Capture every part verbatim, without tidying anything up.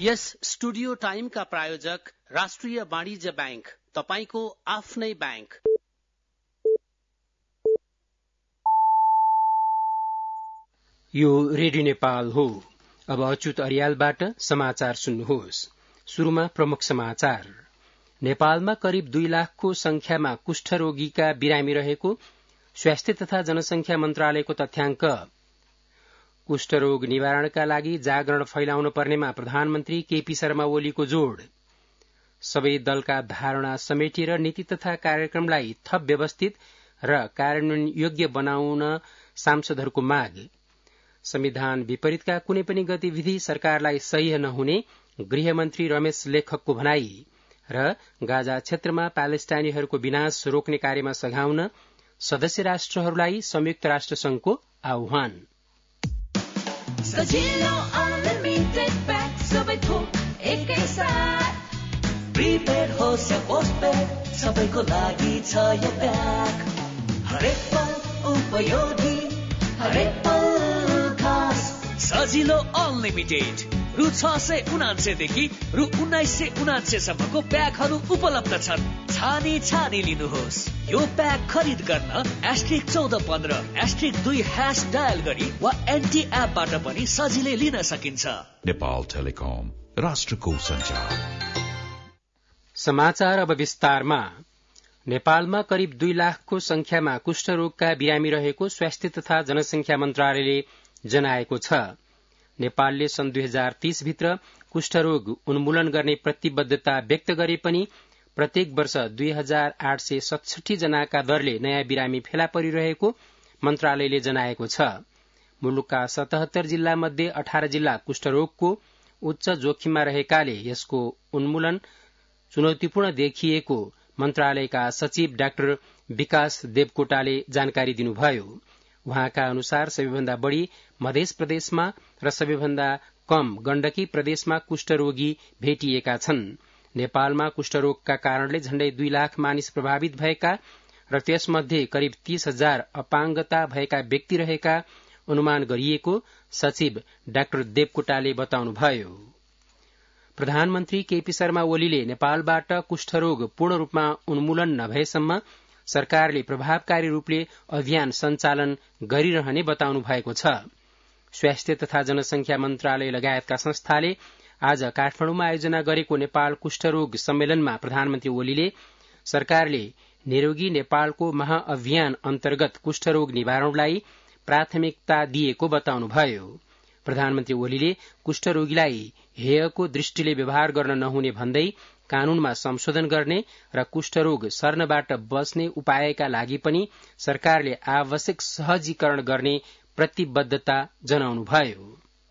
यस studio टाइमका प्रायोजक राष्ट्रिय वाणिज्य बैंक, तपाईको आफ्नै बैंक। यो रेडियो नेपाल हो। अब अच्युत अर्यालबाट समाचार सुन्नुहोस्। सुरुमा प्रमुख समाचार। नेपालमा करिब दुई लाखको संख्यामा कुष्ठरोगीका बिरामी रहेको स्वास्थ्य तथा जनसंख्या मन्त्रालयको तथ्याङ्क। कुष्ठरोग निवारणका लागि जागरण फैलाउन पर्नेमा प्रधानमन्त्री केपी शर्मा ओलीको जोड़। सबै दलका धारणा समेटेर नीति तथा कार्यक्रमलाई थप व्यवस्थित र कार्यान्वयन योग्य बनाउन सांसदहरूको माग। संविधान विपरीतका कुनै पनि गतिविधि सरकारलाई सह्य नहुने गृहमन्त्री रमेश लेखकको भनाई र गाजा क्षेत्रमा प्यालेस्टाइनीहरूको विनाश रोक्ने कार्यमा सघाउन सदस्य राष्ट्रहरूलाई संयुक्त राष्ट्र संघको आह्वान। सजिलो अनलिमिटेड प्याक सबै थोक एकै साथ। प्रिपेड होस् या पोस्टपेड सबैको लागि छ यो प्याक। हरेक पल उपयोगी, हरेक पल खास। सजिलो अनलिमिटेड रु छ सय उनान्सयदेखि रु उन्नाइस सय उनान्सय सम्मको प्याकहरू उपलब्ध छन्। छानी छानी लिनुहोस्। यो प्याक खरिद गर्न एस्ट्रिक चौध पन्ध्र एस्ट्रिक दुई ह्यास डायल गरी वा एनटी एपबाट पनि सजिलै लिन सकिन्छ। नेपाल टेलिकम, राष्ट्रको सञ्चार। समाचार अब विस्तारमा। नेपालमा करिब दुई लाखको संख्यामा कुष्ठरोगका बिरामी रहेको स्वास्थ्य तथा जनसंख्या मन्त्रालयले जनाएको छ। नेपालले सन् दुई हजार तीस भित्र कुष्ठरोग उन्मूलन गर्ने प्रतिबद्धता व्यक्त गरे पनि प्रत्येक वर्ष दुई हजार आठ सय सतसठी जनाका दरले नयाँ बिरामी फेला परिरहेको मन्त्रालयले जनाएको छ। मुलुकका सतहत्तर जिल्ला मध्ये अठार जिल्ला कुष्ठरोगको उच्च जोखिममा रहेकाले यसको उन्मूलन चुनौतीपूर्ण देखिएको मन्त्रालयका सचिव डाक्टर विकास देवकोटाले जानकारी दिनुभयो। उहाँका अनुसार सबैभन्दा बढ़ी मध्य प्रदेशमा र सबैभन्दा कम गण्डकी प्रदेशमा कुष्ठरोगी भेटिएका छन्। नेपालमा कुष्ठरोगका कारणले झण्डै दुई लाख मानिस प्रभावित भएका र त्यसमध्ये करिब तीस हजार अपाङ्गता भएका व्यक्ति रहेका अनुमान गरिएको सचिव डाक्टर देवकोटाले बताउनुभयो। प्रधानमन्त्री केपी शर्मा ओलीले नेपालबाट कुष्ठरोग पूर्ण रूपमा उन्मूलन नभएसम्म सरकारले प्रभावकारी रूपले अभियान सञ्चालन गरिरहने बताउनु भएको छ। स्वास्थ्य तथा जनसंख्या मन्त्रालय लगायतका संस्थाले आज काठमाडौँमा आयोजना गरेको नेपाल कुष्ठरोग सम्मेलनमा प्रधानमन्त्री ओलीले सरकारले निरोगी नेपालको महाअभियान अन्तर्गत कुष्ठरोग निवारणलाई प्राथमिकता दिएको बताउनुभयो। प्रधानमन्त्री ओलीले कुष्ठरोगीलाई हेयको दृष्टिले व्यवहार गर्न नहुने भन्दै कानूनमा संशोधन गर्ने र कुष्ठरोग सर्नबाट बच्ने उपायका लागि पनि सरकारले आवश्यक सहजीकरण गर्ने प्रतिबद्धता जनाउनुभयो।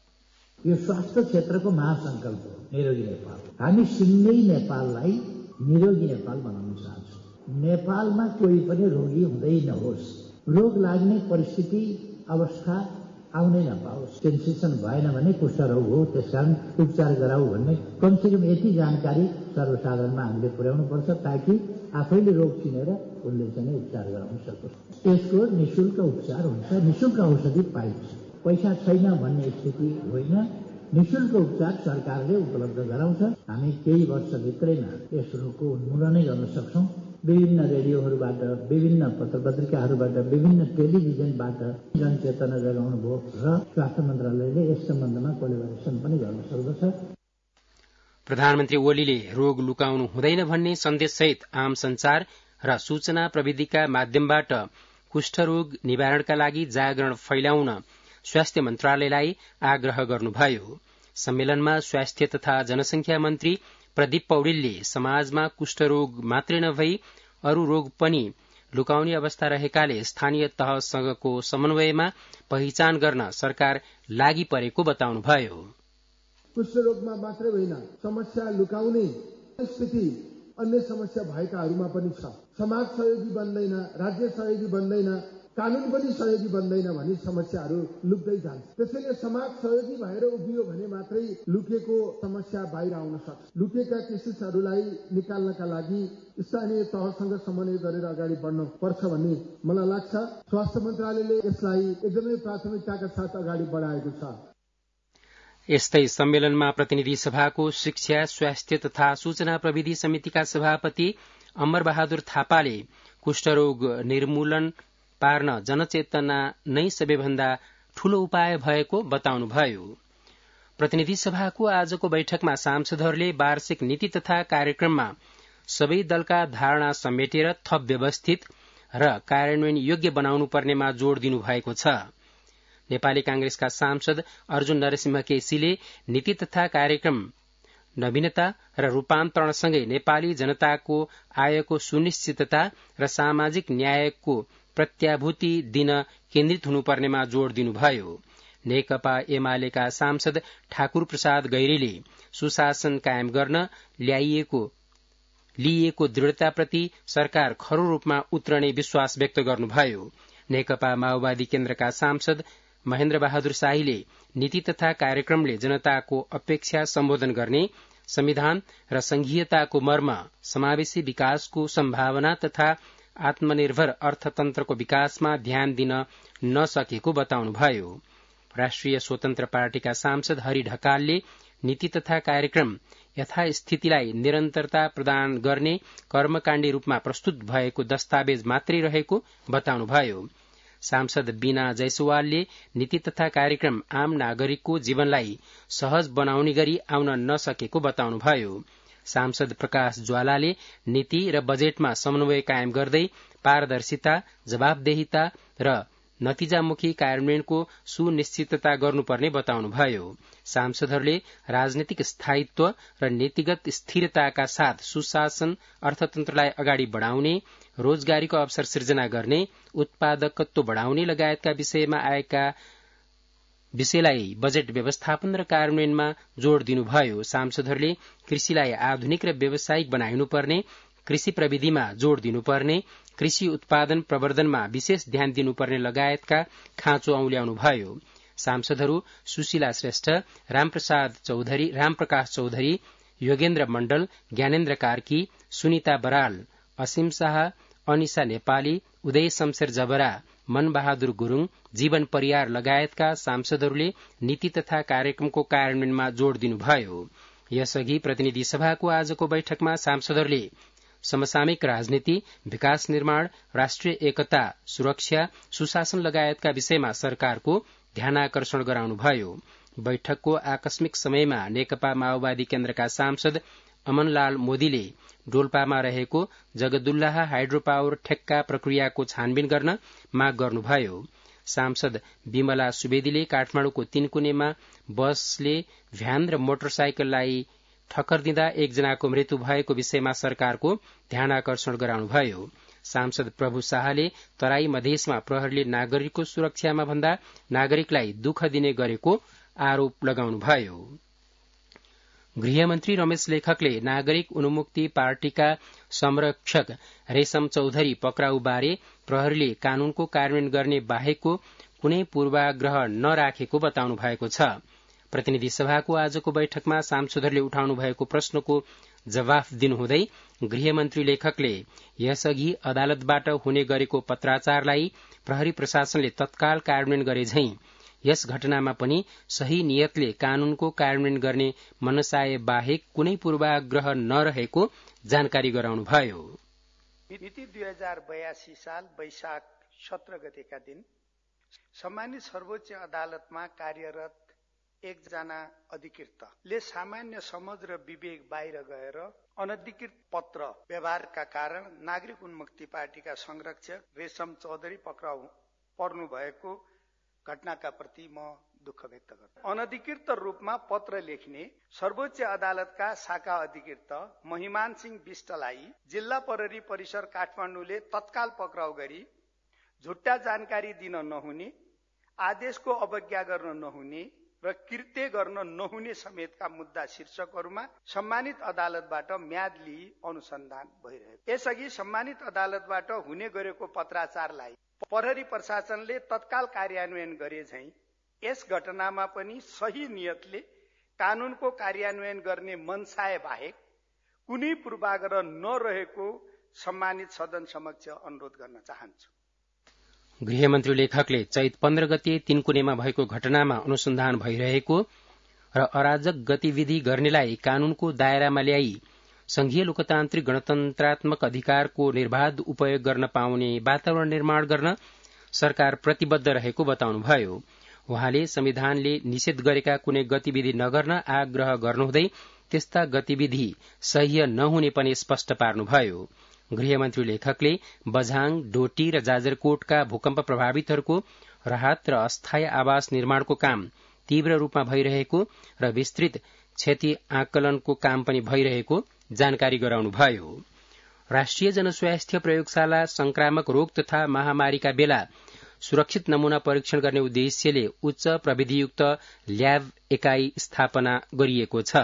यो स्वास्थ्य क्षेत्रको महासंकल्प हो निरोगी नेपाल। हामी सिंगै नेपाललाई निरोगी नेपाल बनाउन चाहन्छौँ। नेपालमा कोही पनि रोगी हुँदै नहोस्, रोग लाग्ने परिस्थिति अवस्था आउनै नपाओस्। सेन्सेसन भएन भने कुष्ठरोग हो, त्यसकारण उपचार गराऊ भन्ने कमसेकम यति जानकारी सर्वसाधारणमा हामीले पुर्याउनु पर्छ ताकि आफैले रोग चिनेर उनले चाहिँ उपचार गराउन सकोस्। यसको निशुल्क उपचार हुन्छ, निशुल्क औषधि पाइन्छ। पैसा छैन भन्ने स्थिति होइन, निशुल्क उपचार सरकारले उपलब्ध गराउँछ। हामी केही वर्षभित्रैमा यस रोगको उन्मूलनै गर्न सक्छौं। विभिन्न रेडियोहरूबाट, विभिन्न पत्र पत्रिकाहरूबाट, विभिन्न टेलिभिजनबाट जनचेतना जगाउनु भयो र स्वास्थ्य मन्त्रालयले यस सम्बन्धमा कोलेबोरेसन पनि गर्न सक्दछ। प्रधानमन्त्री ओलीले रोग लुकाउनु हुँदैन भन्ने सन्देशसहित आम संचार र सूचना प्रविधिका माध्यमबाट कुष्ठरोग निवारणका लागि जागरण फैलाउन स्वास्थ्य मन्त्रालयलाई आग्रह गर्नुभयो। सम्मेलनमा स्वास्थ्य तथा जनसंख्या मन्त्री प्रदीप पौडेलले समाजमा कुष्ठरोग मात्रै नभई अरू रोग पनि लुकाउने अवस्था रहेकाले स्थानीय तहसँगको समन्वयमा पहिचान गर्न सरकार लागि परेको बताउनुभयो। कुष्ठरोगमा मात्रै होइन, समस्या लुकाउने स्थिति अन्य समस्या भएकाहरूमा पनि छ। समाज सहयोगी बन्दैन, राज्य सहयोगी बन्दैन, कानून पनि सहयोगी बन्दैन भने समस्याहरू लुक्दै जान्छ। त्यसैले समाज सहयोगी भएर उभियो भने मात्रै लुकेको समस्या बाहिर आउन सक्छ। लुकेका केसेसहरूलाई निकाल्नका लागि स्थानीय तहसँग समन्वय गरेर अगाडि बढ्नु पर्छ भन्ने मलाई लाग्छ। स्वास्थ्य मन्त्रालयले यसलाई एकदमै प्राथमिकताका साथ अगाडि बढाएको छ। यस्तै सम्मेलनमा प्रतिनिधि सभाको शिक्षा स्वास्थ्य तथा सूचना प्रविधि समितिका सभापति अमर बहादुर थापाले कुष्ठरोग निर्मूलन पार्न जनचेतना नै सबैभन्दा ठूलो उपाय भएको बताउनुभयो। प्रतिनिधि सभाको आजको बैठकमा सांसदहरूले वार्षिक नीति तथा कार्यक्रममा सबै दलका धारणा समेटेर थप व्यवस्थित र कार्यान्वयन योग्य बनाउनु पर्नेमा जोड़ दिनुभएको छ। नेपाली कांग्रेसका सांसद अर्जुन नरसिंह केसीले नीति तथा कार्यक्रम नवीनता र रूपान्तरणसँगै नेपाली जनताको आयको सुनिश्चितता र सामाजिक न्यायको प्रत्याभूति दिन केन्द्रित हुनुपर्नेमा जोड़ दिनुभयो। नेकपा एमालेका सांसद ठाकुर प्रसाद गैरीले सुशासन कायम गर्न ल्याइएको लिइएको दृढ़ताप्रति सरकार खरो रूपमा उत्रने विश्वास व्यक्त गर्नुभयो। नेकपा माओवादी केन्द्रका सांसद महेन्द्र बहादुर शाहीले नीति तथा कार्यक्रमले जनताको अपेक्षा सम्बोधन गर्ने, संविधान र संघीयताको मर्म, समावेशी विकासको सम्भावना तथा आत्मनिर्भर अर्थतन्त्रको विकासमा ध्यान दिन नसकेको बताउनुभयो। राष्ट्रिय स्वतन्त्र पार्टीका सांसद हरि ढकालले नीति तथा कार्यक्रम यथास्थितिलाई निरन्तरता प्रदान गर्ने कर्मकाण्डी रूपमा प्रस्तुत भएको दस्तावेज मात्रै रहेको बताउनुभयो। सांसद बीना जयसवालले नीति तथा कार्यक्रम आम नागरिकको जीवनलाई सहज बनाउने गरी आउन नसकेको बताउनुभयो। सांसद प्रकाश ज्वालाले नीति र बजेटमा समन्वय कायम गर्दै पारदर्शिता, जवाबदेहिता र नतिजामुखी कार्यान्वयनको सुनिश्चितता गर्नुपर्ने बताउनुभयो। सांसदहरूले राजनीतिक स्थायित्व र नीतिगत स्थिरताका साथ सुशासन, अर्थतन्त्रलाई अगाडि बढ़ाउने, रोजगारीको अवसर सृजना गर्ने, उत्पादकत्व बढ़ाउने लगायतका विषयमा आएका विषयलाई बजेट व्यवस्थापन र कार्यान्वयनमा जोड़ दिनुभयो। सांसदहरूले कृषिलाई आधुनिक र व्यावसायिक बनाइनुपर्ने, कृषि प्रविधिमा जोड़ दिनुपर्ने, कृषि उत्पादन प्रवर्धनमा विशेष ध्यान दिनुपर्ने लगायतका खाँचो औल्याउनुभयो। सांसदहरू सुशीला श्रेष्ठ, रामप्रसाद चौधरी, रामप्रकाश चौधरी, योगेन्द्र मण्डल, ज्ञानेन्द्र कार्की, सुनिता बराल, असीम शाह, अनिशा नेपाली, उदय शमशेर जबरा, मनबहादुर गुरूङ, जीवन परियार लगायतका सांसदहरूले नीति तथा कार्यक्रमको कार्यान्वयनमा जोड़ दिनुभयो। यसअघि प्रतिनिधि सभाको आजको बैठकमा सांसदहरूले समसामयिक राजनीति, विकास निर्माण, राष्ट्रिय एकता, सुरक्षा, सुशासन लगायतका विषयमा सरकारको ध्यानाकर्षण गराउनुभयो। बैठकको आकस्मिक समयमा नेकपा माओवादी केन्द्रका सांसद अमनलाल मोदीले डोल्पामा रहेको जगदुल्लाह हाइड्रो पावर ठेक्का प्रक्रियाको छानबिन गर्न माग गर्नुभयो। सांसद विमला सुवेदीले काठमाडौँको तीनकुनेमा बसले भ्यान र मोटरसाइकललाई ठक्कर दिँदा एकजनाको मृत्यु भएको विषयमा सरकारको ध्यानाकर्षण गराउनुभयो। सांसद प्रभु शाहले तराई मधेसमा प्रहरीले नागरिकको सुरक्षामा भन्दा नागरिकलाई दुःख दिने गरेको आरोप लगाउनुभयो। गृहमन्त्री रमेश लेखकले नागरिक उन्मुक्ति पार्टीका संरक्षक रेशम चौधरी पक्राउबारे प्रहरीले कानूनको कार्यान्वयन गर्ने बाहेकको कुनै पूर्वाग्रह नराखेको बताउनु भएको छ। प्रतिनिधि सभाको आजको बैठकमा सांसदहरूले उठाउनु भएको प्रश्नको जवाफ दिनुहुँदै गृहमन्त्री लेखकले यसअघि अदालतबाट हुने गरेको पत्राचारलाई प्रहरी प्रशासनले तत्काल कार्यान्वयन गरे झैं यस घटनामा पनि सही नियतले कानूनको कार्यान्वयन गर्ने मनसाय बाहेक कुनै पूर्वाग्रह नरहेको जानकारी गराउनुभयो। मिति दुई हजार बयासी साल वैशाख सत्र गतेका दिन सम्मानित सर्वोच्च अदालतमा कार्यरत एकजना अधिकृतले सामान्य समझ र विवेक बाहिर गएर अनधिकृत पत्र व्यवहारका कारण नागरिक उन्मुक्ति पार्टीका संरक्षक रेशम चौधरी पक्राउ पर्नु भएको घटनाका प्रति म दुःख व्यक्त गर्छु। अनधिकृत रूपमा पत्र लेख्ने सर्वोच्च अदालतका शाखा अधिकृत महिमान सिंह विष्टलाई जिल्ला प्रहरी परिसर काठमाडौँले तत्काल पक्राउ गरी झुट्टा जानकारी दिन नहुने, आदेशको अवज्ञा गर्न नहुने र कृत्य गर्न नहुने समेतका मुद्दा शीर्षकहरूमा सम्मानित अदालतबाट म्याद लिई अनुसन्धान भइरहेको। यसअघि सम्मानित अदालतबाट हुने गरेको पत्राचारलाई प्रहरी प्रशासनले तत्काल कार्यान्वयन गरे झैं यस घटनामा पनि सही नियतले कानूनको कार्यान्वयन गर्ने मनसाय बाहेक कुनै पूर्वाग्रह नरहेको सम्मानित सदन समक्ष अनुरोध गर्न चाहन्छु। गृहमन्त्री लेखकले चैत पन्ध्र गते तीनकुनेमा भएको घटनामा अनुसन्धान भइरहेको र अराजक गतिविधि गर्नेलाई कानूनको दायरामा ल्याई संघीय लोकतान्त्रिक गणतन्त्रात्मक अधिकारको निर्बाध उपयोग गर्न पाउने वातावरण निर्माण गर्न सरकार प्रतिबद्ध रहेको बताउनुभयो। उहाँले संविधानले निषेध गरेका कुनै गतिविधि नगर्न आग्रह गर्नुहुँदै त्यस्ता गतिविधि सह्य नहुने पनि स्पष्ट पार्नुभयो। गृहमन्त्री लेखकले बझाङ, डोटी र जाजरकोटका भूकम्प प्रभावितहरूको राहत र अस्थायी आवास निर्माणको काम तीव्र रूपमा भइरहेको र विस्तृत क्षति आकलनको काम पनि भइरहेको जानकारी गराउनुभयो। राष्ट्रिय जनस्वास्थ्य प्रयोगशाला संक्रामक रोग तथा महामारीका बेला सुरक्षित नमूना परीक्षण गर्ने उद्देश्यले उच्च प्रविधियुक्त ल्याब एकाई स्थापना गरिएको छ।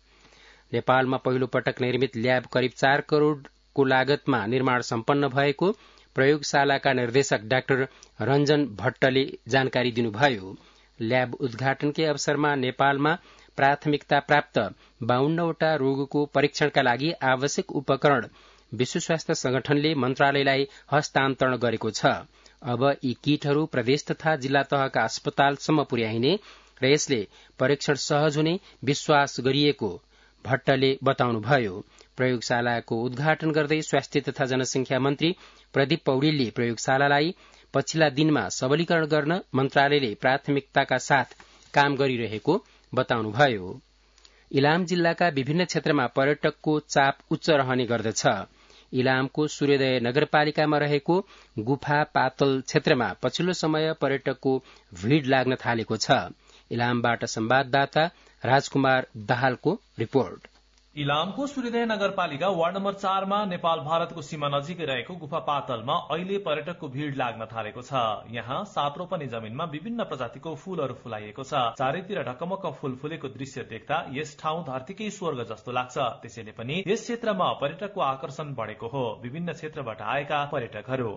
नेपालमा पहिलो पटक निर्मित ल्याब करिब चार करोड़को लागतमा निर्माण सम्पन्न भएको प्रयोगशालाका निर्देशक डाक्टर रञ्जन भट्टले जानकारी दिनुभयो। ल्याब उद्घाटनकै अवसरमा नेपालमा प्राथमिकता प्राप्त बाउन्नवटा रोगको परीक्षणका लागि आवश्यक उपकरण विश्व स्वास्थ्य संगठनले मन्त्रालयलाई हस्तान्तरण गरेको छ। अब यी किटहरू प्रदेश तथा जिल्ला तहका अस्पतालसम्म पुर्याइने र यसले परीक्षण सहज हुने विश्वास गरिएको भट्टले बताउनुभयो। प्रयोगशालाको उद्घाटन गर्दै स्वास्थ्य तथा जनसंख्या मन्त्री प्रदीप पौडेलले प्रयोगशालालाई पछिल्ला दिनमा सबलीकरण गर्न मन्त्रालयले प्राथमिकताका साथ काम गरिरहेको बताउनुभयो। इलाम जिल्लाका विभिन्न क्षेत्रमा पर्यटकको चाप उच्च रहने गर्दछ। इलामको सूर्योदय नगरपालिकामा रहेको गुफा पातल क्षेत्रमा पछिल्लो समय पर्यटकको भीड़ लाग्न थालेको छ। इलामबाट संवाददाता राजकुमार दाहालको रिपोर्ट। इलामको सूर्योदय नगरपालिका वार्ड नम्बर चारमा नेपाल भारतको सीमा नजिकै रहेको गुफा पातलमा अहिले पर्यटकको भीड़ लाग्न थालेको छ। यहाँ सात रोपनी जमिनमा विभिन्न प्रजातिको फूलहरू फुलाइएको छ। चारैतिर ढकमक्क फूल फुलेको दृश्य देख्दा यस ठाउँ धरतीकै स्वर्ग जस्तो लाग्छ। त्यसैले पनि यस क्षेत्रमा पर्यटकको आकर्षण बढेको हो। विभिन्न क्षेत्रबाट आएका पर्यटकहरू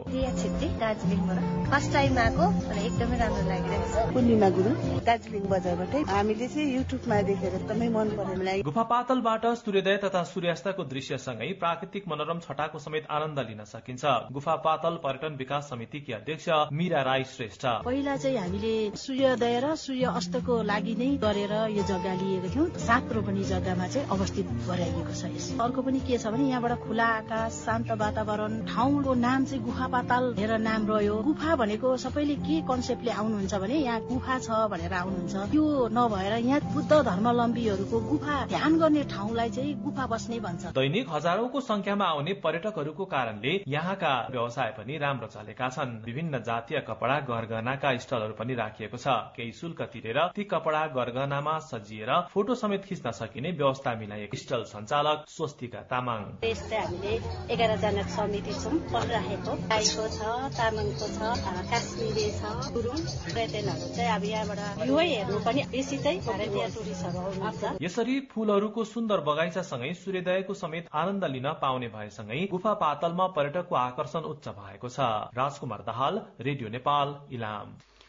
फर्स्ट टाइम आएको एकदमै राम्रो लागिरहेको छ। पूर्णिमा गुरुङ दार्जिलिङ बजारबाटै हामीले चाहिँ युट्युबमा देखेर एकदमै मन पर्यो। गुफा पातलबाट सूर्योदय तथा सूर्यास्तको दृश्यसँगै प्राकृतिक मनोरम छटाको समेत आनन्द लिन सकिन्छ। गुफा पातल पर्यटन विकास समितिकी अध्यक्ष मीरा राई श्रेष्ठ पहिला चाहिँ हामीले सूर्योदय र सूर्य अस्तको लागि नै गरेर यो जग्गा लिएको थियौँ। सात रोपनी जग्गामा चाहिँ अवस्थित गराइएको छ। यस अर्को पनि के छ भने यहाँबाट खुला आकाश, शान्त वातावरण, ठाउँको नाम चाहिँ गुफा पाताल भनेर नाम रह्यो। गुफा भनेको सबैले के कन्सेप्टले आउनुहुन्छ भने यहाँ गुफा छ भनेर आउनुहुन्छ। त्यो नभएर यहाँ बुद्ध धर्मावलम्बीहरूको गुफा ध्यान गर्ने ठाउँलाई गुफा बस्ने भन्छ। दैनिक हजारौंको संख्यामा आउने पर्यटकहरूको कारणले यहाँका व्यवसाय पनि राम्रो चलेका छन्। विभिन्न जातीय कपड़ा गरगहनाका स्टलहरू पनि राखिएको छ। केही शुल्क तिरेर ती कपड़ा गरगहनामा सजिएर फोटो समेत खिच्न सकिने व्यवस्था मिलाइएको स्टल सञ्चालक स्वस्तिका तामाङ हामीले एघार जना समिति छौँ राखेको। राईको छ, तामाङको छ, काश्मीरी छ, गुरुङ पर्यटनहरू चाहिँ अब यहाँबाट यो हेर्नु पनि बेसी चाहिँ भारतीय टुरिस्टहरू आउनुहुन्छ। यसरी फूलहरूको सुन्दर बगैँचा सँगै सूर्योदयको समेत आनन्द लिन पाउने भएसँगै गुफा पातलमा पर्यटकको आकर्षण उच्च भएको छ। राजकुमार दाहाल, रेडियो नेपाल, इलाम।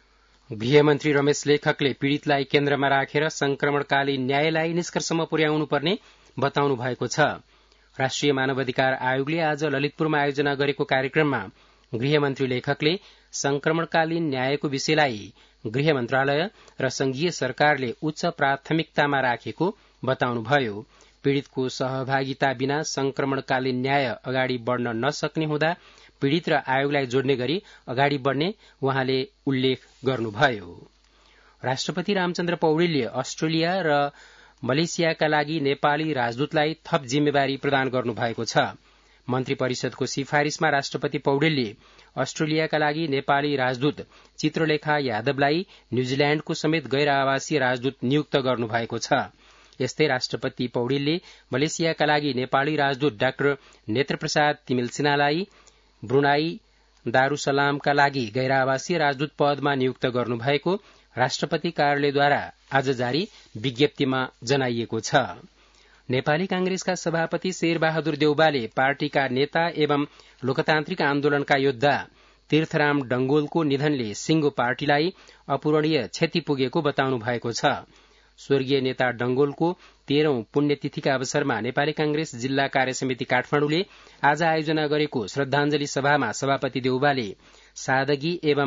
गृहमन्त्री रमेश लेखकले पीड़ितलाई केन्द्रमा राखेर संक्रमणकालीन न्यायलाई निष्कर्षमा पुर्याउनुपर्ने बताउनु भएको छ। राष्ट्रिय मानवाधिकार आयोगले आज ललितपुरमा आयोजना गरेको कार्यक्रममा गृहमन्त्री लेखकले संक्रमणकालीन न्यायको विषयलाई गृह मन्त्रालय र संघीय सरकारले उच्च प्राथमिकतामा राखेको बताउनुभयो। पीड़ितको सहभागिता बिना संक्रमणकालीन न्याय अगाडि बढ़न नसक्ने हुँदा पीड़ित र आयोगलाई जोड्ने गरी अगाडि बढ़ने उहाँले उल्लेख गर्नुभयो। राष्ट्रपति रामचन्द्र पौडेलले अस्ट्रेलिया र मलेसियाका लागि नेपाली राजदूतलाई थप जिम्मेवारी प्रदान गर्नुभएको छ। मन्त्री परिषदको सिफारिशमा राष्ट्रपति पौडेलले अस्ट्रेलियाका लागि नेपाली राजदूत चित्रलेखा यादवलाई न्यूजील्याण्डको समेत गैर आवासीय राजदूत नियुक्त गर्नुभएको छ। यस्तै राष्ट्रपति पौडेलले मलेसियाका लागि नेपाली राजदूत डाक्टर नेत्रप्रसाद तिमिल सिन्हालाई ब्रुनाई दारूसलामका लागि गैर आवासीय राजदूत पदमा नियुक्त गर्नुभएको राष्ट्रपति कार्यालयद्वारा आज जारी विज्ञप्तिमा जनाइएको छ। नेपाली कांग्रेसका सभापति शेरबहादुर देउवाले पार्टीका नेता एवं लोकतान्त्रिक आन्दोलनका योद्धा तीर्थराम डंगोलको निधनले सिंगो पार्टीलाई अपूरणीय क्षति पुगेको बताउनु भएको छ। स्वर्गीय नेता डंगोलको तेह्रौं पुण्यतिथिका अवसरमा नेपाली कांग्रेस जिल्ला कार्यसमिति काठमाडौँले आज आयोजना गरेको श्रद्धाञ्जली सभामा सभापति देउवाले सादगी एवं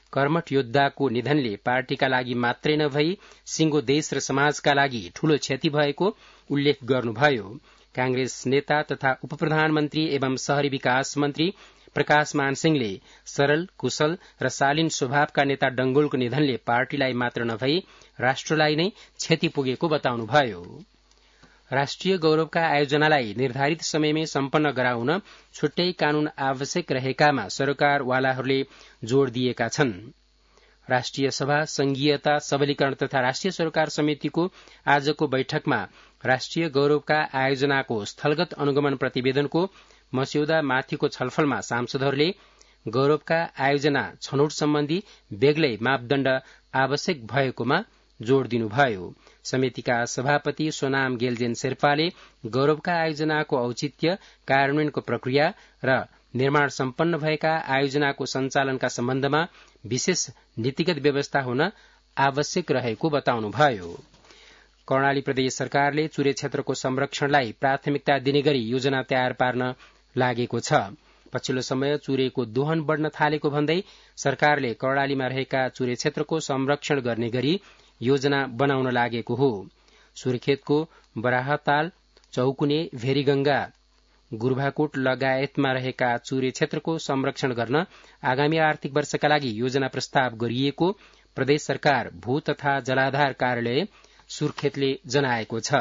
कर्मठ योद्धाको निधनले पार्टीका लागि मात्रै नभई सिंगो देश र समाजका लागि ठूलो क्षति भएको उल्लेख गर्नुभयो। कांग्रेस नेता तथा उपप्रधानमन्त्री एवं शहरी विकास मन्त्री प्रकाश मान सिंहले सरल, कुशल र शालीन स्वभावका नेता डंगोलको निधनले पार्टीलाई मात्र नभई राष्ट्रलाई नै क्षति पुगेको बताउनुभयो। राष्ट्रिय गौरवका आयोजनालाई निर्धारित समयमै सम्पन्न गराउन छुट्टै कानून आवश्यक रहेकामा सरकारवालाहरूले जोड़ दिएका छन्। राष्ट्रिय सभा संघीयता सबलीकरण तथा राष्ट्रिय सरकार समितिको आजको बैठकमा राष्ट्रिय गौरवका आयोजनाको स्थलगत अनुगमन प्रतिवेदनको मस्यौदा माथिको छलफलमा सांसदहरूले गौरवका आयोजना छनौट सम्बन्धी बेग्लै मापदण्ड आवश्यक भएकोमा जोड़ दिनुभयो। समितिका सभापति सोनाम गेलजेन शेर्पाले गौरवका आयोजनाको औचित्य, कार्यान्वयनको प्रक्रिया र निर्माण सम्पन्न भएका आयोजनाको सञ्चालनका सम्बन्धमा विशेष नीतिगत व्यवस्था हुन आवश्यक रहेको बताउनुभयो। कर्णाली प्रदेश सरकारले चुरे क्षेत्रको संरक्षणलाई प्राथमिकता दिने गरी योजना तयार पार्न लागेको छ। पछिल्लो समय चुरेको दोहन बढ़न थालेको भन्दै सरकारले कर्णालीमा रहेका चुरे क्षेत्रको संरक्षण गर्ने गरी योजना बनाउन लागेको हो। सुर्खेतको बराहताल, चौकुने, भेरीगंगा, गुर्भाकोट लगायतमा रहेका चुरे क्षेत्रको संरक्षण गर्न आगामी आर्थिक वर्षका लागि योजना प्रस्ताव गरिएको प्रदेश सरकार भू तथा जलाधार कार्यालय सुर्खेतले जनाएको छ।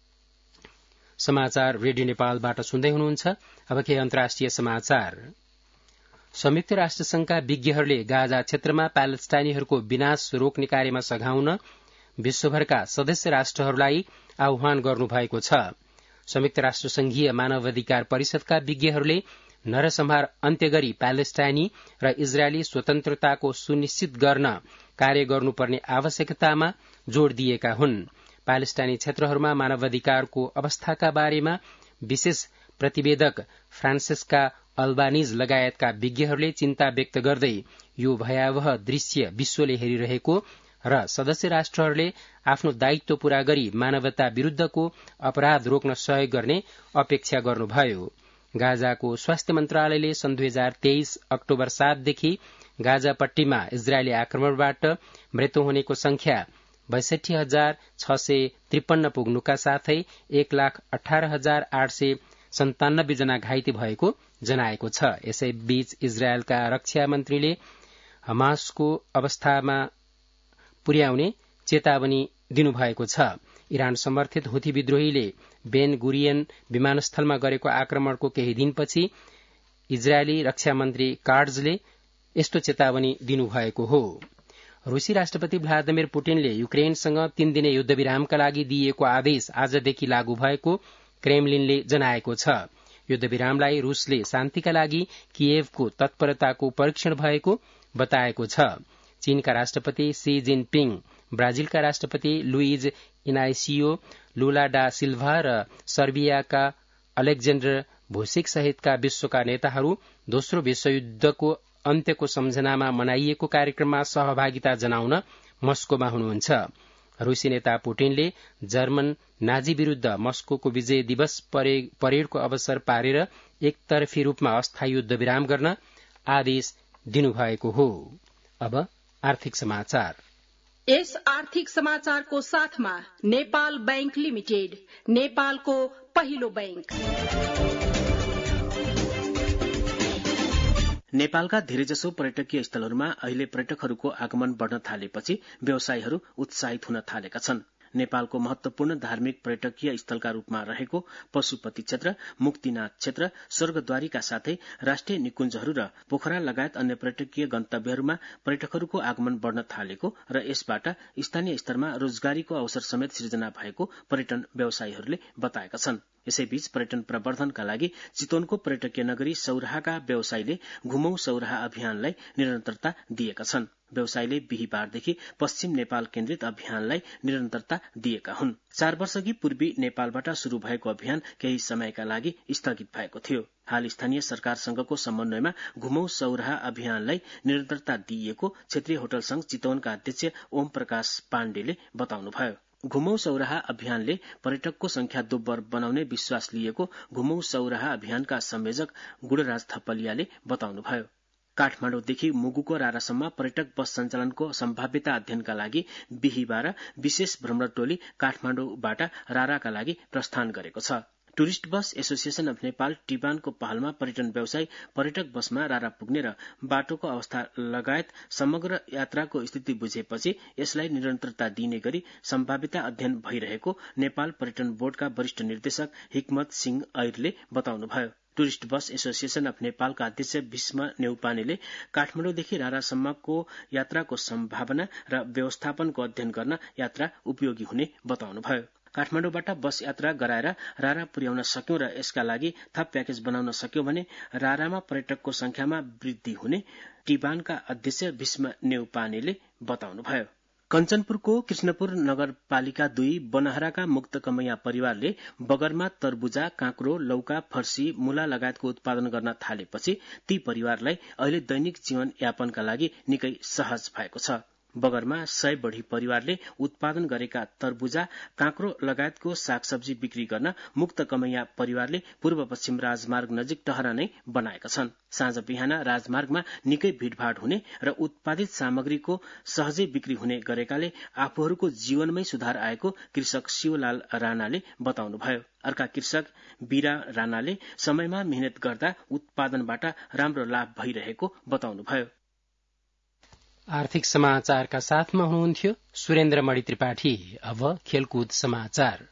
समाचार रेडियो नेपालबाट सुन्दै हुनुहुन्छ। अब के अन्तर्राष्ट्रिय समाचार। संयुक्त राष्ट्र संघका विज्ञहरूले गाजा क्षेत्रमा प्यालेस्टाइनीहरूको विनाश रोक्ने कार्यमा सघाउन विश्वभरका सदस्य राष्ट्रहरूलाई आह्वान गर्नुभएको छ। संयुक्त राष्ट्र संघीय मानवाधिकार परिषदका विज्ञहरूले नरसंहार अन्त्य गरी प्यालेस्टाइनी र इजरायली स्वतन्त्रताको सुनिश्चित गर्न कार्य गर्नुपर्ने आवश्यकतामा जोड़ दिएका हुन्। प्यालेस्टाइनी क्षेत्रहरूमा मानवाधिकारको अवस्थाका बारेमा विशेष प्रतिवेदक फ्रान्सिस्का अल्बानिज लगायतका विज्ञहरूले चिन्ता व्यक्त गर्दै यो भयावह दृश्य विश्वले हेरिरहेको र सदस्य राष्ट्रहरूले आफ्नो दायित्व पूरा गरी मानवता विरूद्धको अपराध रोक्न सहयोग गर्ने अपेक्षा गर्नुभयो। गाजाको स्वास्थ्य मन्त्रालयले सन् दुई हजार तेइस अक्टोबर सातदेखि गाजापट्टीमा इजरायली आक्रमणबाट मृत्यु हुनेको संख्या बैसठी हजार छ सय त्रिपन्न पुग्नुका साथै एक लाख अठार हजार आठ सय सन्तानब्बे जना घाइते भएको जनाएको छ। यसैबीच इजरायलका रक्षा मन्त्रीले हमासको अवस्थामा पुर्याउने चेतावनी दिनुभएको छ। इरान समर्थित हुथी विद्रोहीले बेन गुरियन विमानस्थलमा गरेको आक्रमणको केही दिनपछि इजरायली रक्षा मन्त्री कार्ड्जले यस्तो चेतावनी दिनुभएको हो। रूसी राष्ट्रपति भ्लादिमिर पुटिनले युक्रेनसँग तीन दिने युद्धविरामका लागि दिइएको आदेश आजदेखि लागू भएको क्रेमलिनले जनाएको छ। युद्धविरामलाई रूसले शान्तिका लागि कियेभको तत्परताको परीक्षण भएको बताएको छ। चीनका राष्ट्रपति सी जिनपिङ, ब्राजिलका राष्ट्रपति लुइज इनासियो लुला डा सिल्भा र सर्बियाका अलेक्जेन्डर भुसिक सहितका विश्वका नेताहरू दोस्रो विश्वयुद्धको अन्त्यको सम्झनामा मनाइएको कार्यक्रममा सहभागिता जनाउन मस्कोमा हुनुहुन्छ। रूसी नेता पुटिनले जर्मन नाजी विरूद्ध मस्कोको विजय दिवस परेडको अवसर पारेर एकतर्फी रूपमा अस्थायी युद्धविराम गर्न आदेश दिनुभएको हो। अब आर्थिक समाचार। यस आर्थिक समाचारको साथमा नेपाल बैंक लिमिटेड, नेपालको पहिलो बैंक। नेपालका धेरैजसो पर्यटकीय स्थलहरूमा अहिले पर्यटकहरूको आगमन बढ़न थालेपछि व्यवसायीहरू उत्साहित हुन थालेका छन्। नेपालको महत्वपूर्ण धार्मिक पर्यटकीय स्थलका रूपमा रहेको पशुपति क्षेत्र, मुक्तिनाथ क्षेत्र, स्वर्गद्वारीका साथै राष्ट्रिय निकुञ्जहरू र पोखरा लगायत अन्य पर्यटकीय गन्तव्यहरूमा पर्यटकहरूको आगमन बढ़न थालेको र यसबाट स्थानीय स्तरमा रोजगारीको अवसर समेत सृजना भएको पर्यटन व्यवसायीहरूले बताएका छन्। यसैबीच पर्यटन प्रवर्धनका लागि चितवनको पर्यटकीय नगरी सौराहाका व्यवसायीले घुमौ सौराहा अभियानलाई निरन्तरता दिएका छन्। व्यवसायीले बिहीबारदेखि पश्चिम नेपाल केन्द्रित अभियानलाई निरन्तरता दिएका हुन्। चार वर्षअघि पूर्वी नेपालबाट शुरू भएको अभियान केही समयका लागि स्थगित भएको थियो। हाल स्थानीय सरकारसँगको समन्वयमा घुमौ सौराहा अभियानलाई निरन्तरता दिइएको क्षेत्रीय होटल संघ चितवनका अध्यक्ष ओम प्रकाश पाण्डेले बताउनुभयो। घुमौ सौराहा अभियानले पर्यटकको संख्या दोब्बर बनाउने विश्वास लिएको घुमौ सौराहा अभियानका संयोजक गुणराज थपलियाले बताउनुभयो। काठमाडौँदेखि मुगुको रारासम्म पर्यटक बस सञ्चालनको सम्भाव्यता अध्ययनका लागि बिहिबार विशेष भ्रमण टोली काठमाडौँबाट राराका लागि प्रस्थान गरेको छ। Tourist bus association of Nepal टिबानको पहलमा पर्यटन व्यवसाय पर्यटक बसमा रारा पुग्ने र बाटोको अवस्था लगायत समग्र यात्राको स्थिति बुझेपछि यसलाई निरन्तरता दिने गरी सम्भाव्यता अध्ययन भइरहेको नेपाल पर्यटन बोर्डका वरिष्ठ निर्देशक हिक्मत सिंह ऐरले बताउनुभयो। टुरिस्ट बस एसोसिएशन अफ नेपालका अध्यक्ष भीष्म नेउपानेले काठमाडौँदेखि रारासम्मको यात्राको सम्भावना र व्यवस्थापनको अध्ययन गर्न यात्रा उपयोगी हुने बताउनुभयो। काठमाडौँबाट बस यात्रा गराएर रारा पुर्याउन सक्यौं र यसका लागि थप प्याकेज बनाउन सक्यौं भने रारामा पर्यटकको संख्यामा वृद्धि हुने टिबानका अध्यक्ष भीष्म नेउपानेले बताउनुभयो। कञ्चनपुरको कृष्णपुर नगरपालिका दुई बनहराका मुक्त कमैया परिवारले बगरमा तरबुजा, काँक्रो, लौका, फर्सी, मूला लगायतको उत्पादन गर्न थालेपछि ती परिवारलाई अहिले दैनिक जीवन यापनका लागि निकै सहज भएको छ। बगरमा सय बढ़ी परिवारले उत्पादन गरेका तरबुजा, काँक्रो लगायतको सागसब्जी बिक्री गर्न मुक्त कमैया परिवारले पूर्व पश्चिम राजमार्ग नजिक टहरा नै बनाएका छन्। साँझ बिहान राजमार्गमा निकै भीड़भाड़ हुने र उत्पादित सामग्रीको सहजै बिक्री हुने गरेकाले आफूहरूको जीवनमै सुधार आएको कृषक शिवलाल राणाले बताउनुभयो। अर्का कृषक बीरा राणाले समयमा मेहनत गर्दा उत्पादनबाट राम्रो लाभ भइरहेको बताउनुभयो। आर्थिक समाचारका साथमा हुनुहुन्थ्यो सुरेन्द्र मणि त्रिपाठी। अब खेलकुद समाचार।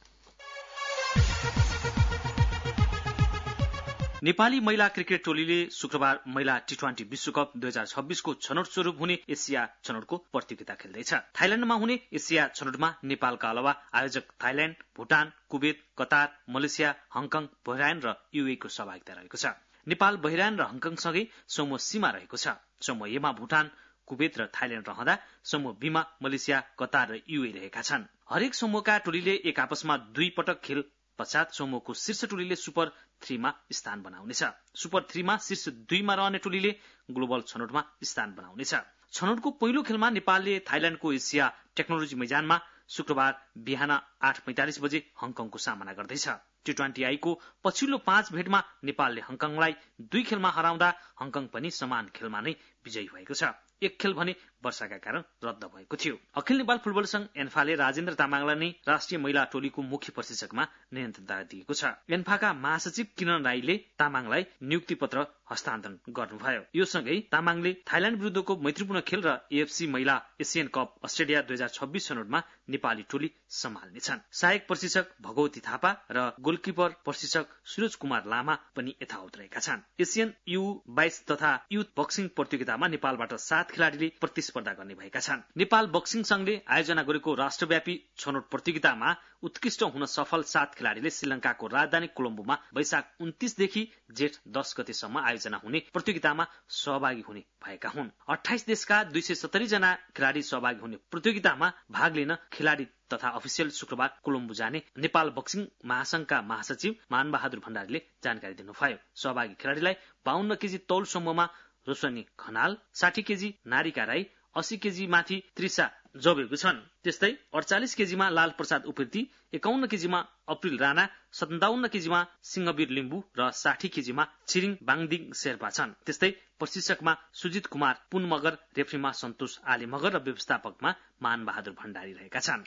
नेपाली महिला क्रिकेट टोलीले शुक्रबार महिला टी ट्वेन्टी विश्वकप दुई हजार छब्बीसको छनौट स्वरूप हुने एसिया छनौटको प्रतियोगिता खेल्दैछ। थाइल्याण्डमा हुने एसिया छनौटमा नेपालका अलावा आयोजक Thailand, Bhutan, Kuwait, Qatar, Malaysia, Hong Kong, Bahrain र युए को सहभागिता रहेको छ। नेपाल, बहराइन र हङकङसँगै समूह सीमा रहेको छ। समूह एमा भूटान, कुवेत र थाइल्याण्ड रहँदा समूह बीमा मलेसिया, कतार र युए रहेका छन्। हरेक समूहका टोलीले एक आपसमा दुई पटक खेल पश्चात समूहको शीर्ष टोलीले सुपर थ्रीमा स्थान बनाउनेछ। सुपर थ्रीमा शीर्ष दुईमा रहने टोलीले ग्लोबल छनौटमा स्थान बनाउनेछ। छनौटको पहिलो खेलमा नेपालले थाइल्याण्डको एसिया टेक्नोलोजी मैदानमा शुक्रबार बिहान आठ पैंतालिस बजे हङकङको सामना गर्दैछ। टी ट्वेन्टी आईको पछिल्लो पाँच भेटमा नेपालले हङकङलाई दुई खेलमा हराउँदा हङकङ पनि समान खेलमा नै विजयी भएको छ। एक खेल भने वर्षाका कारण रद्द भएको थियो। अखिल नेपाल फुटबल संघ एन्फाले राजेन्द्र तामाङलाई नै राष्ट्रिय महिला टोलीको मुख्य प्रशिक्षकमा नियन्त्रणता दिएको छ। एन्फाका महासचिव किरण राईले तामाङलाई नियुक्ति पत्र हस्तान्तरण गर्नुभयो। यो सँगै तामाङले थाइल्याण्ड विरुद्धको मैत्रीपूर्ण खेल र एएफसी महिला एसियन कप अस्ट्रेलिया दुई हजार छब्बीस छनौटमा नेपाली टोली सम्हाल्नेछन्। सहायक प्रशिक्षक भगवती थापा र गोलकिपर प्रशिक्षक सुरज कुमार लामा पनि यथावत रहेका छन्। एसियन यु बाइस तथा युथ बक्सिङ प्रतियोगितामा नेपालबाट सात खेलाड़ीले प्रतिस्पर्धा गर्ने भएका छन्। नेपाल बक्सिङ संघले आयोजना गरेको राष्ट्रव्यापी छनौट प्रतियोगितामा उत्कृष्ट हुन सफल सात खेलाड़ीले श्रीलंकाको राजधानी कोलम्बोमा वैशाख उन्तीसदेखि जेठ दस गतेसम्म आयोजना हुने प्रतियोगितामा सहभागी हुने भएका हुन्। अठाइस देशका दुई सय सत्तरी जना खेलाड़ी सहभागी हुने प्रतियोगितामा भाग लिन खेलाड़ी तथा अफिसियल शुक्रबार कोलम्बो जाने नेपाल बक्सिङ महासंघका महासचिव मानबहादुर भण्डारीले जानकारी दिनुभयो। सहभागी खेलाड़ीलाई बाहन्न केजी तौल समूहमा रोशनी खनाल, साठी केजी नारिका राई, अस्सी केजी माथि त्रिसा जबेको छन्। त्यस्तै अडचालिस केजीमा लाल प्रसाद उप्रेती, एकाउन्न केजीमा अप्रिल राणा, सन्ताउन्न केजीमा सिंहवीर लिम्बू र साठी केजीमा छिरिङ बाङदिङ शेर्पा छन्। त्यस्तै प्रशिक्षकमा सुजित कुमार पुन मगर, रेफ्रीमा सन्तोष आले मगर र व्यवस्थापकमा मानबहादुर भण्डारी रहेका छन्।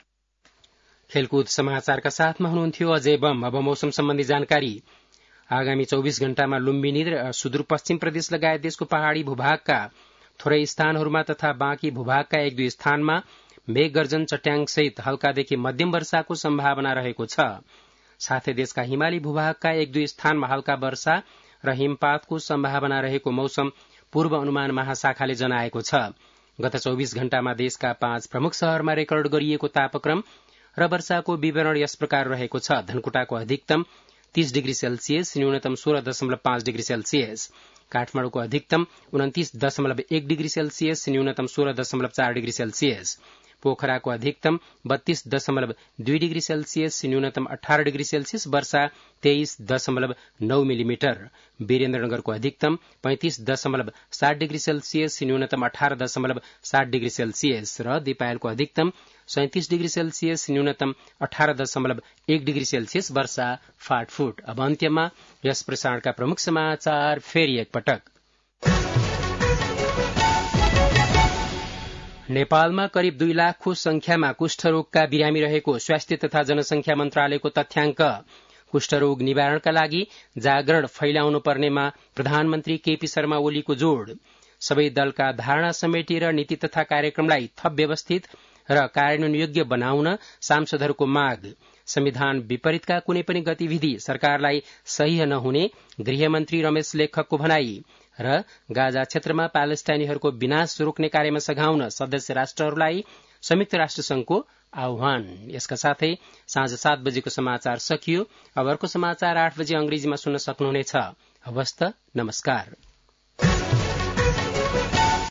खेलकुद समाचारका साथमा हुनुहुन्थ्यो अजय बम। अब मौसम सम्बन्धी जानकारी। आगामी चौबीस घण्टामा लुम्बिनी र सुदूरपश्चिम प्रदेश लगायत देशको पहाड़ी भूभागका थोरै स्थानहरूमा तथा बाँकी भूभागका एक दुई स्थानमा मेघ गर्जन चट्याङसहित हल्कादेखि मध्यम वर्षाको सम्भावना रहेको छ। साथै देशका हिमाली भूभागका एक दुई स्थानमा हल्का वर्षा र हिमपातको सम्भावना रहेको मौसम पूर्व अनुमान महाशाखाले जनाएको छ। गत चौबीस घण्टामा देशका पाँच प्रमुख शहरमा रेकर्ड गरिएको तापक्रम र वर्षाको विवरण यस प्रकार रहेको छ। धनकुटाको अधिकतम तीस डिग्री सेल्सियस, न्यूनतम सोह्र दशमलव पाँच डिग्री सेल्सियस। काठमाडौँको अधिकतम उन्तिस दशमलव एक डिग्री सेल्सियस, न्यूनतम सोह्र दशमलव चार डिग्री सेल्सियस। पोखराको अधिकतम बत्तीस दशमलव दुई डिग्री सेल्सियस, न्यूनतम अठारह डिग्री सेल्सियस। वर्षा तेइस दशमलव नौ मिलिमिटर। वीरेन्द्रनगरको अधिकतम पैंतिस दशमलव सात डिग्री सेल्सियस, न्यूनतम अठारह दशमलव सात डिग्री सेल्सियस र दिपायलको अधिकतम सैंतीस डिग्री सेल्सियस, न्यूनतम अठारह दशमलव एक डिग्री सेल्सियस। वर्षा फाटफुट। अब अन्त्यमा यस प्रसारणका प्रमुख समाचार फेरि एकपटक। नेपालमा करिब दुई लाखको संख्यामा कुष्ठरोगका बिरामी रहेको स्वास्थ्य तथा जनसंख्या मन्त्रालयको तथ्याङ्क। कुष्ठरोग निवारणका लागि जागरण फैलाउनु पर्नेमा प्रधानमन्त्री केपी शर्मा ओलीको जोड़। सबै दलका धारणा समेटेर नीति तथा कार्यक्रमलाई थप व्यवस्थित र कार्यान्वयनयोग्य बनाउन सांसदहरूको माग। संविधान विपरीतका कुनै पनि गतिविधि सरकारलाई सह्य नहुने गृहमन्त्री रमेश लेखकको भनाई। र गाजा क्षेत्रमा प्यालेस्टाइनीहरूको विनाश रोक्ने कार्यमा सघाउन सदस्य राष्ट्रहरूलाई संयुक्त राष्ट्रसंघको आह्वान। यसका साथै साँझ सात बजेको समाचार सकियो। अब अर्को समाचार आठ बजे अंग्रेजीमा सुन्न सक्नुहुनेछ। हवस् त, नमस्कार।